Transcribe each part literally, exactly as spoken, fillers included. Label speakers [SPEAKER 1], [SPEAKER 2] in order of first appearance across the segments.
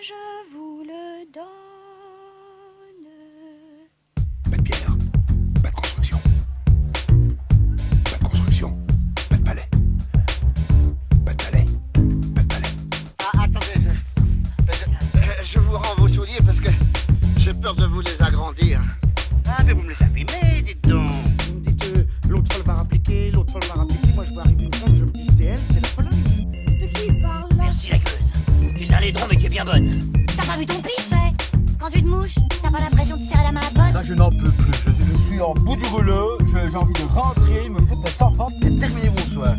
[SPEAKER 1] je vous le donne.
[SPEAKER 2] Pas de pierre, pas de construction. Pas de construction, pas de palais. Pas de palais, pas de palais.
[SPEAKER 3] Ah, attendez, je, je, je vous rends vos souliers parce que j'ai peur de vous les agrandir. Ah, mais vous me les abîmez, dites donc.
[SPEAKER 4] Vous me dites, euh, l'autre folle va rappliquer, l'autre folle va rappliquer. Moi, je vois arriver une femme, je me dis, c'est elle, c'est la folle.
[SPEAKER 1] De qui il parle là?
[SPEAKER 5] Merci la gueuse. Tu es un laidron mais tu es bien bonne.
[SPEAKER 6] T'as pas vu ton pif, hein? Quand tu te mouches, t'as pas l'impression de serrer la main à pote?
[SPEAKER 7] Là, je n'en peux plus. Je, je suis en bout du rouleau. Je- J'ai envie de rentrer, me foutre mes cent francs et terminer mon soir.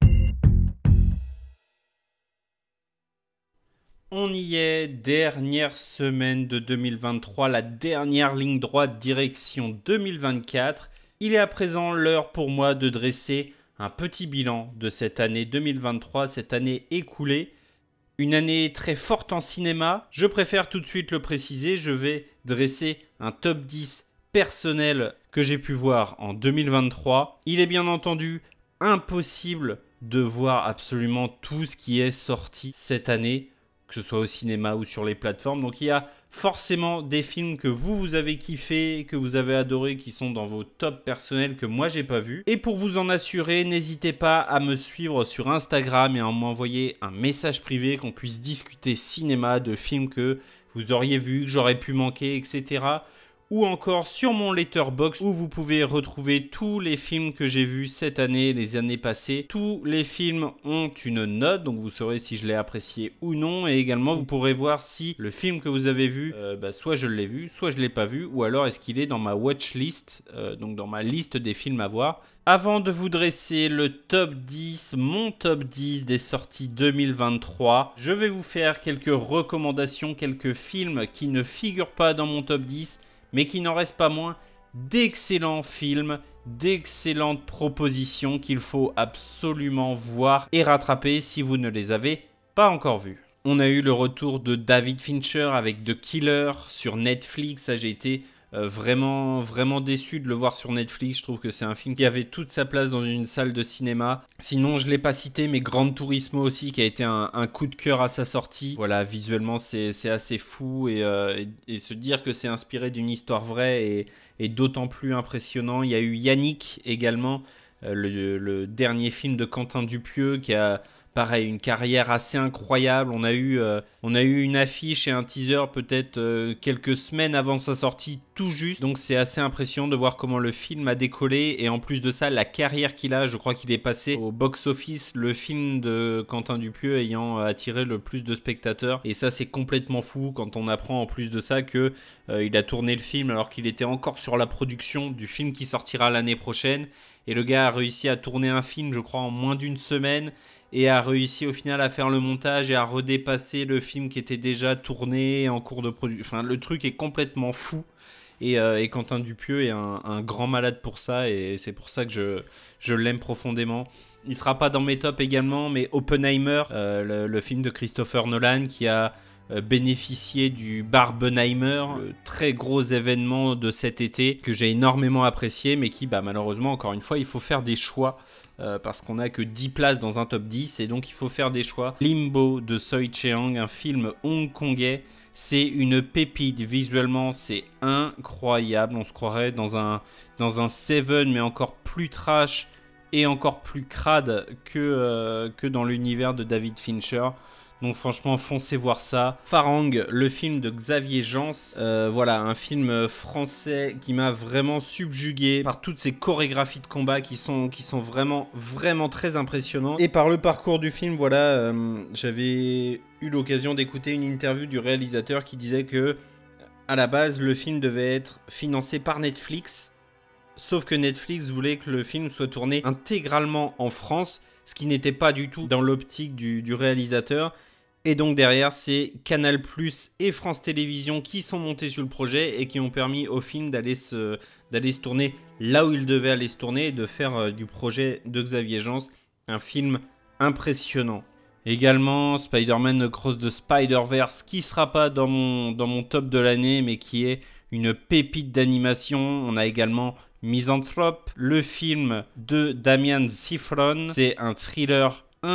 [SPEAKER 8] On y est, dernière semaine de deux mille vingt-trois, la dernière ligne droite direction deux mille vingt-quatre. Il est à présent l'heure pour moi de dresser un petit bilan de cette année deux mille vingt-trois, cette année écoulée. Une année très forte en cinéma. Je préfère tout de suite le préciser, je vais dresser un top dix personnel que j'ai pu voir en deux mille vingt-trois. Il est bien entendu impossible de voir absolument tout ce qui est sorti cette année, que ce soit au cinéma ou sur les plateformes. Donc il y a forcément des films que vous, vous avez kiffé, que vous avez adoré, qui sont dans vos tops personnels que moi j'ai pas vu. Et pour vous en assurer, n'hésitez pas à me suivre sur Instagram et à m'envoyer un message privé, qu'on puisse discuter cinéma, de films que vous auriez vus, que j'aurais pu manquer, et cetera. Ou encore sur mon Letterboxd où vous pouvez retrouver tous les films que j'ai vus cette année, les années passées. Tous les films ont une note, donc vous saurez si je l'ai apprécié ou non. Et également, vous pourrez voir si le film que vous avez vu, euh, bah, soit je l'ai vu, soit je ne l'ai pas vu, ou alors est-ce qu'il est dans ma watchlist, euh, donc dans ma liste des films à voir. Avant de vous dresser le top dix, mon top dix des sorties deux mille vingt-trois, je vais vous faire quelques recommandations, quelques films qui ne figurent pas dans mon top dix, mais qui n'en reste pas moins d'excellents films, d'excellentes propositions qu'il faut absolument voir et rattraper si vous ne les avez pas encore vus. On a eu le retour de David Fincher avec The Killer sur Netflix. Ça, j'ai été euh, vraiment, vraiment déçu de le voir sur Netflix. Je trouve que c'est un film qui avait toute sa place dans une salle de cinéma. Sinon, je ne l'ai pas cité, mais Gran Turismo aussi, qui a été un, un coup de cœur à sa sortie. Voilà, visuellement, c'est, c'est assez fou. Et, euh, et, et se dire que c'est inspiré d'une histoire vraie est, est d'autant plus impressionnant. Il y a eu Yannick également, euh, le, le dernier film de Quentin Dupieux, qui a... pareil, une carrière assez incroyable. On a eu, euh, on a eu une affiche et un teaser peut-être euh, quelques semaines avant sa sortie, tout juste. Donc c'est assez impressionnant de voir comment le film a décollé. Et en plus de ça, la carrière qu'il a, je crois qu'il est passé au box-office, le film de Quentin Dupieux ayant attiré le plus de spectateurs. Et ça, c'est complètement fou quand on apprend en plus de ça que euh, il a tourné le film alors qu'il était encore sur la production du film qui sortira l'année prochaine. Et le gars a réussi à tourner un film, je crois, en moins d'une semaine. Et a réussi au final à faire le montage et à redépasser le film qui était déjà tourné en cours de production. Enfin, le truc est complètement fou. Et, euh, et Quentin Dupieux est un, un grand malade pour ça. Et c'est pour ça que je, je l'aime profondément. Il ne sera pas dans mes tops également, mais Oppenheimer, euh, le, le film de Christopher Nolan qui a euh, bénéficié du Barbenheimer, le très gros événement de cet été que j'ai énormément apprécié, mais qui, bah, malheureusement, encore une fois, il faut faire des choix. Euh, parce qu'on n'a que dix places dans un top dix et donc il faut faire des choix. Limbo de Soi Cheang, un film hongkongais, c'est une pépite. Visuellement, c'est incroyable. On se croirait dans un, dans un Seven, mais encore plus trash et encore plus crade que, euh, que dans l'univers de David Fincher. Donc franchement, foncez voir ça. Farang, le film de Xavier Jans. Euh, voilà, un film français qui m'a vraiment subjugué par toutes ces chorégraphies de combat qui sont, qui sont vraiment, vraiment très impressionnantes. Et par le parcours du film, voilà, euh, j'avais eu l'occasion d'écouter une interview du réalisateur qui disait que, à la base, le film devait être financé par Netflix. Sauf que Netflix voulait que le film soit tourné intégralement en France, ce qui n'était pas du tout dans l'optique du, du réalisateur. Et donc derrière, c'est Canal plus et France Télévisions qui sont montés sur le projet et qui ont permis au film d'aller se, d'aller se tourner là où il devait aller se tourner et de faire euh, du projet de Xavier Jans un film impressionnant. Également, Spider-Man Across the Spider-Verse qui ne sera pas dans mon, dans mon top de l'année mais qui est une pépite d'animation. On a également Misanthrope, le film de Damian Szifron. C'est un thriller incroyable.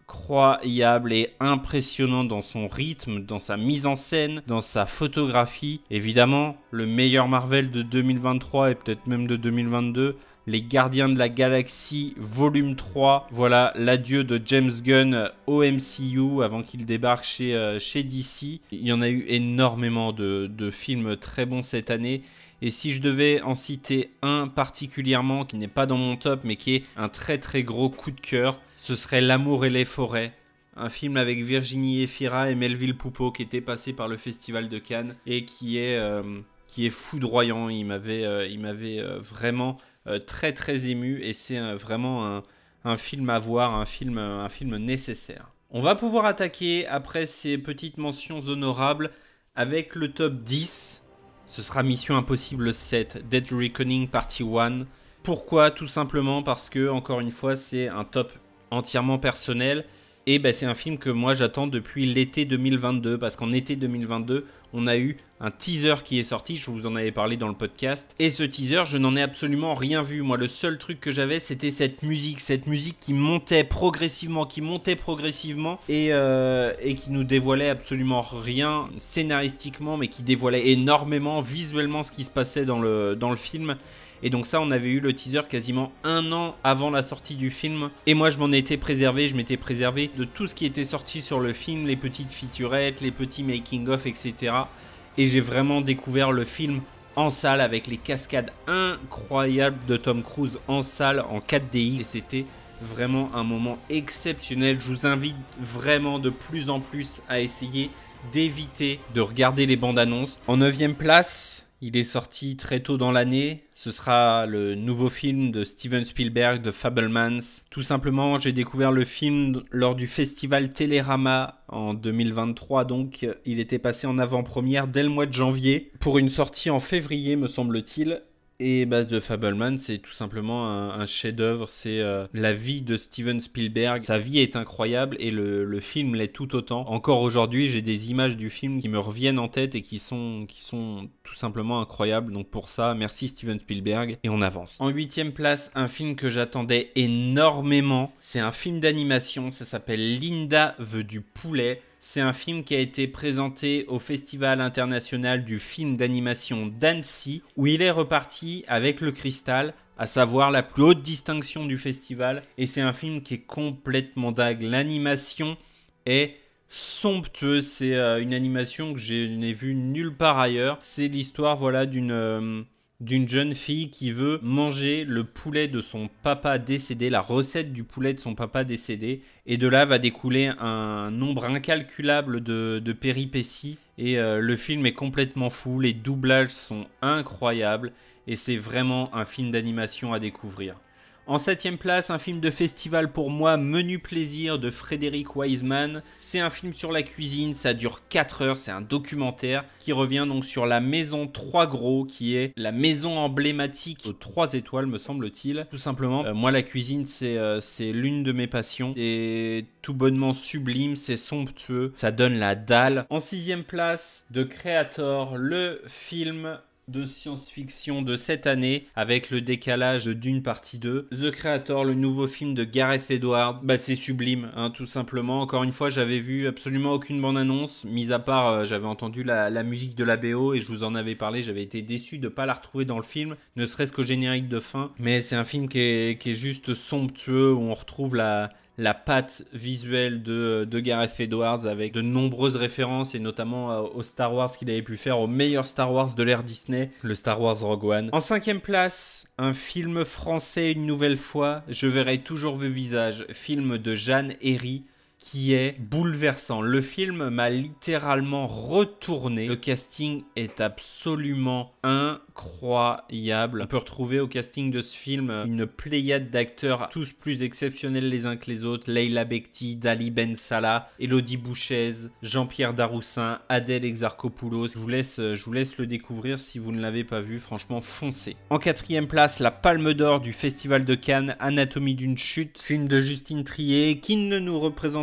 [SPEAKER 8] incroyable et impressionnant dans son rythme, dans sa mise en scène, dans sa photographie. Évidemment, le meilleur Marvel de deux mille vingt-trois et peut-être même de deux mille vingt-deux, Les Gardiens de la Galaxie volume trois. Voilà l'adieu de James Gunn au M C U avant qu'il débarque chez, euh, chez D C. Il y en a eu énormément de, de films très bons cette année. Et si je devais en citer un particulièrement qui n'est pas dans mon top mais qui est un très très gros coup de cœur, ce serait L'amour et les forêts. Un film avec Virginie Efira et Melville Poupeau qui était passé par le Festival de Cannes et qui est, euh, qui est foudroyant. Il m'avait euh, il m'avait euh, vraiment euh, très très ému et c'est euh, vraiment un, un film à voir, un film, un film nécessaire. On va pouvoir attaquer après ces petites mentions honorables avec le top dix. Ce sera Mission Impossible sept, Dead Reckoning Partie un. Pourquoi? Tout simplement parce que, encore une fois, c'est un top entièrement personnel. Et ben, c'est un film que moi j'attends depuis l'été deux mille vingt-deux. Parce qu'en été deux mille vingt-deux, on a eu un teaser qui est sorti. Je vous en avais parlé dans le podcast. Et ce teaser, je n'en ai absolument rien vu. Moi, le seul truc que j'avais, c'était cette musique. Cette musique qui montait progressivement, qui montait progressivement. Et, euh, et qui nous dévoilait absolument rien scénaristiquement, mais qui dévoilait énormément visuellement ce qui se passait dans le, dans le film. Et donc ça, on avait eu le teaser quasiment un an avant la sortie du film. Et moi, je m'en étais préservé, je m'étais préservé de tout ce qui était sorti sur le film, les petites featurettes, les petits making-of, et cetera. Et j'ai vraiment découvert le film en salle avec les cascades incroyables de Tom Cruise en salle, en quatre D X. Et c'était vraiment un moment exceptionnel. Je vous invite vraiment de plus en plus à essayer d'éviter de regarder les bandes annonces. En neuvième place... il est sorti très tôt dans l'année. Ce sera le nouveau film de Steven Spielberg, de Fabelmans. Tout simplement, j'ai découvert le film lors du festival Télérama en deux mille vingt-trois. Donc, il était passé en avant-première dès le mois de janvier pour une sortie en février, me semble-t-il. Et bah, The Fabelmans, c'est tout simplement un, un chef-d'œuvre. C'est euh, la vie de Steven Spielberg. Sa vie est incroyable et le, le film l'est tout autant. Encore aujourd'hui, j'ai des images du film qui me reviennent en tête et qui sont, qui sont tout simplement incroyables. Donc pour ça, merci Steven Spielberg. Et on avance. En huitième place, un film que j'attendais énormément. C'est un film d'animation. Ça s'appelle Linda veut du poulet. C'est un film qui a été présenté au Festival international du film d'animation d'Annecy, où il est reparti avec le cristal, à savoir la plus haute distinction du festival. Et c'est un film qui est complètement dingue. L'animation est somptueuse. C'est euh, une animation que je n'ai vue nulle part ailleurs. C'est l'histoire, voilà, d'une... Euh, d'une jeune fille qui veut manger le poulet de son papa décédé, la recette du poulet de son papa décédé. Et de là va découler un nombre incalculable de, de péripéties. Et euh, le film est complètement fou, les doublages sont incroyables. Et c'est vraiment un film d'animation à découvrir. En septième place, un film de festival pour moi, Menu Plaisir de Frédéric Wiseman. C'est un film sur la cuisine, ça dure quatre heures, c'est un documentaire qui revient donc sur la maison Trois Gros, qui est la maison emblématique aux trois étoiles, me semble-t-il. Tout simplement, euh, moi la cuisine, c'est euh, c'est l'une de mes passions. C'est tout bonnement sublime, c'est somptueux, ça donne la dalle. En sixième place, The Creator, le film de science-fiction de cette année avec le décalage de Dune partie deux. The Creator, le nouveau film de Gareth Edwards, bah c'est sublime, hein, tout simplement. Encore une fois, j'avais vu absolument aucune bande-annonce, mis à part euh, j'avais entendu la, la musique de la B O et je vous en avais parlé, j'avais été déçu de ne pas la retrouver dans le film, ne serait-ce qu'au générique de fin. Mais c'est un film qui est, qui est juste somptueux, où on retrouve la... la patte visuelle de, de Gareth Edwards avec de nombreuses références et notamment euh, au Star Wars qu'il avait pu faire, au meilleur Star Wars de l'ère Disney, le Star Wars Rogue One. En cinquième place, un film français une nouvelle fois, Je verrai toujours vos visages, film de Jeanne Herry, qui est bouleversant. Le film m'a littéralement retourné. Le casting est absolument incroyable. On peut retrouver au casting de ce film une pléiade d'acteurs, tous plus exceptionnels les uns que les autres. Leila Bekti, Dali Ben Salah, Élodie Bouchez, Jean-Pierre Daroussin, Adèle Exarchopoulos. Je vous laisse, je vous laisse le découvrir si vous ne l'avez pas vu. Franchement, foncez. En quatrième place, la Palme d'Or du Festival de Cannes, Anatomie d'une chute, film de Justine Triet, qui ne nous représente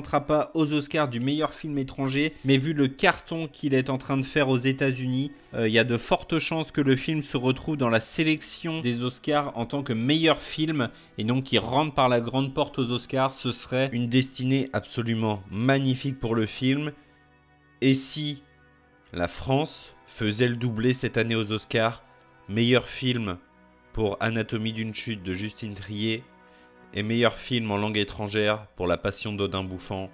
[SPEAKER 8] présentera pas aux Oscars du meilleur film étranger, mais vu le carton qu'il est en train de faire aux États-Unis, il euh, y a de fortes chances que le film se retrouve dans la sélection des Oscars en tant que meilleur film, et donc qu'il rentre par la grande porte aux Oscars. Ce serait une destinée absolument magnifique pour le film. Et si la France faisait le doublé cette année aux Oscars, meilleur film pour Anatomie d'une chute de Justine Triet et meilleur film en langue étrangère pour La Passion d'Odin Bouffant,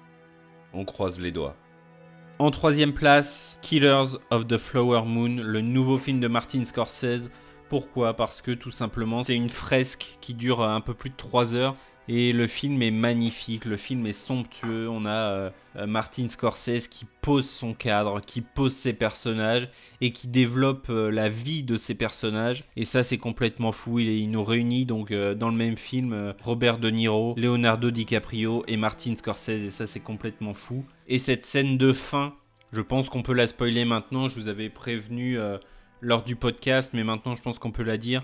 [SPEAKER 8] on croise les doigts. En troisième place, Killers of the Flower Moon, le nouveau film de Martin Scorsese. Pourquoi ? Parce que tout simplement, c'est une fresque qui dure un peu plus de trois heures. Et le film est magnifique, le film est somptueux. On a euh, Martin Scorsese qui pose son cadre, qui pose ses personnages et qui développe euh, la vie de ses personnages. Et ça, c'est complètement fou. Il, il nous réunit donc euh, dans le même film euh, Robert De Niro, Leonardo DiCaprio et Martin Scorsese. Et ça, c'est complètement fou. Et cette scène de fin, je pense qu'on peut la spoiler maintenant. Je vous avais prévenu euh, lors du podcast, mais maintenant, je pense qu'on peut la dire.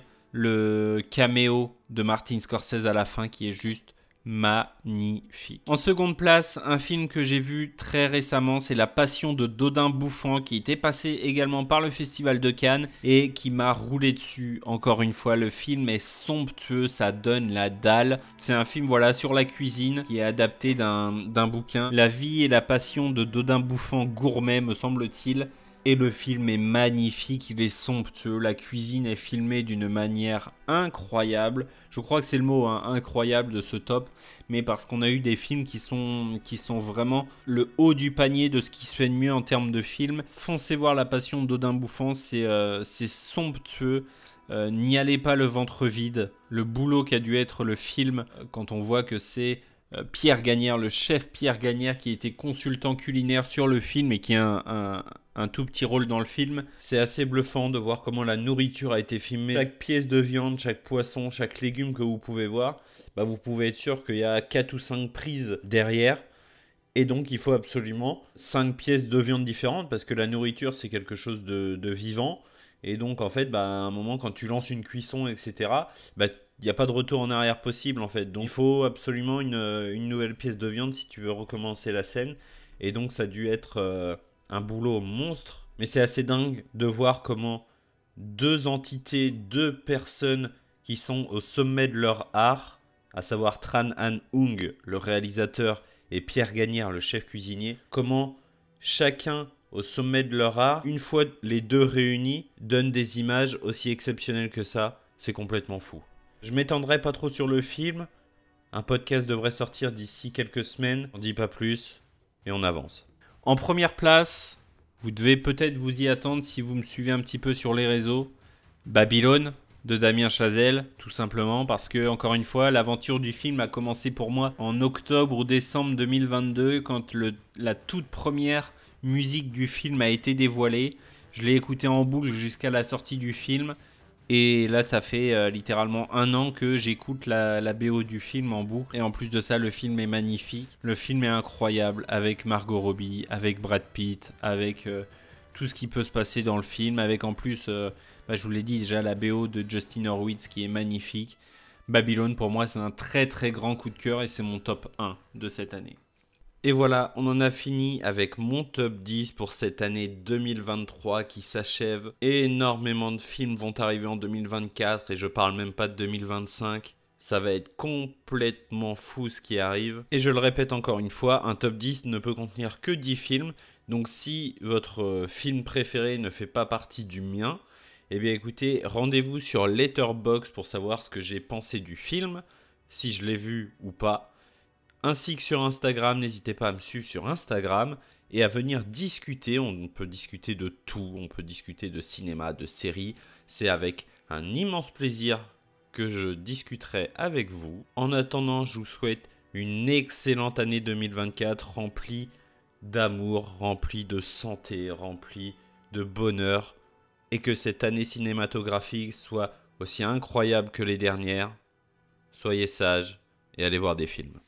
[SPEAKER 8] Le caméo de Martin Scorsese à la fin qui est juste magnifique. En seconde place, un film que j'ai vu très récemment, c'est La Passion de Dodin Bouffant qui était passé également par le Festival de Cannes et qui m'a roulé dessus. Encore une fois, le film est somptueux, ça donne la dalle. C'est un film voilà sur la cuisine qui est adapté d'un d'un bouquin. La vie et la passion de Dodin Bouffant gourmet me semble-t-il. Et le film est magnifique, il est somptueux, la cuisine est filmée d'une manière incroyable. Je crois que c'est le mot, hein, incroyable de ce top. Mais parce qu'on a eu des films qui sont, qui sont vraiment le haut du panier de ce qui se fait de mieux en termes de films. Foncez voir La Passion d'Odin Bouffant, c'est euh, c'est somptueux. Euh, N'y allez pas le ventre vide. Le boulot qu'a dû être le film, quand on voit que c'est... Pierre Gagnère, le chef Pierre Gagnère qui était consultant culinaire sur le film et qui a un, un, un tout petit rôle dans le film. C'est assez bluffant de voir comment la nourriture a été filmée. Chaque pièce de viande, chaque poisson, chaque légume que vous pouvez voir, bah vous pouvez être sûr qu'il y a quatre ou cinq prises derrière. Et donc il faut absolument cinq pièces de viande différentes parce que la nourriture c'est quelque chose de, de vivant. Et donc en fait, bah, à un moment quand tu lances une cuisson, et cetera, bah, il n'y a pas de retour en arrière possible en fait. Donc il faut absolument une, une nouvelle pièce de viande si tu veux recommencer la scène. Et donc ça a dû être euh, un boulot monstre. Mais c'est assez dingue de voir comment deux entités, deux personnes qui sont au sommet de leur art, à savoir Tran Han Ung, le réalisateur, et Pierre Gagnère, le chef cuisinier, comment chacun au sommet de leur art, une fois les deux réunis, donne des images aussi exceptionnelles que ça. C'est complètement fou. Je m'étendrai pas trop sur le film. Un podcast devrait sortir d'ici quelques semaines. On dit pas plus et on avance. En première place, vous devez peut-être vous y attendre si vous me suivez un petit peu sur les réseaux. Babylone de Damien Chazelle, tout simplement parce que, encore une fois, l'aventure du film a commencé pour moi en octobre ou décembre deux mille vingt-deux quand le, la toute première musique du film a été dévoilée. Je l'ai écouté en boucle jusqu'à la sortie du film. Et là, ça fait euh, littéralement un an que j'écoute la, la B O du film en boucle. Et en plus de ça, le film est magnifique. Le film est incroyable avec Margot Robbie, avec Brad Pitt, avec euh, tout ce qui peut se passer dans le film. Avec en plus, euh, bah, je vous l'ai dit déjà, la B O de Justin Hurwitz qui est magnifique. Babylone, pour moi, c'est un très très grand coup de cœur et c'est mon top un de cette année. Et voilà, on en a fini avec mon top dix pour cette année deux mille vingt-trois qui s'achève. Énormément de films vont arriver en deux mille vingt-quatre et je parle même pas de deux mille vingt-cinq. Ça va être complètement fou ce qui arrive. Et je le répète encore une fois, un top dix ne peut contenir que dix films. Donc si votre film préféré ne fait pas partie du mien, eh bien écoutez, rendez-vous sur Letterboxd pour savoir ce que j'ai pensé du film, si je l'ai vu ou pas. Ainsi que sur Instagram, n'hésitez pas à me suivre sur Instagram et à venir discuter. On peut discuter de tout, on peut discuter de cinéma, de séries. C'est avec un immense plaisir que je discuterai avec vous. En attendant, je vous souhaite une excellente année deux mille vingt-quatre remplie d'amour, remplie de santé, remplie de bonheur. Et que cette année cinématographique soit aussi incroyable que les dernières. Soyez sages et allez voir des films.